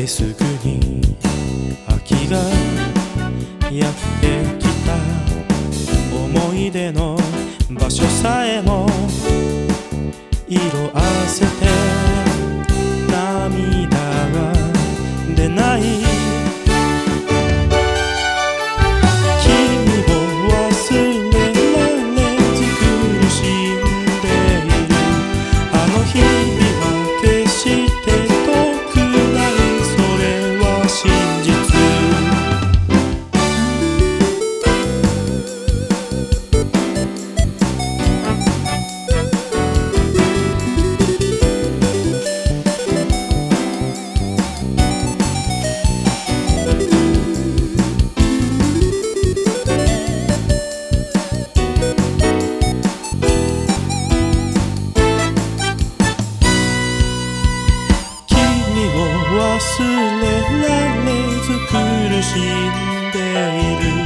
てすぐに秋がやってきた。思い出の場所さえも色あせて涙が出ない。君を忘れられず苦しんでいる。あの日々は決して遠くない、それは真実。忘れられず苦しんでいる。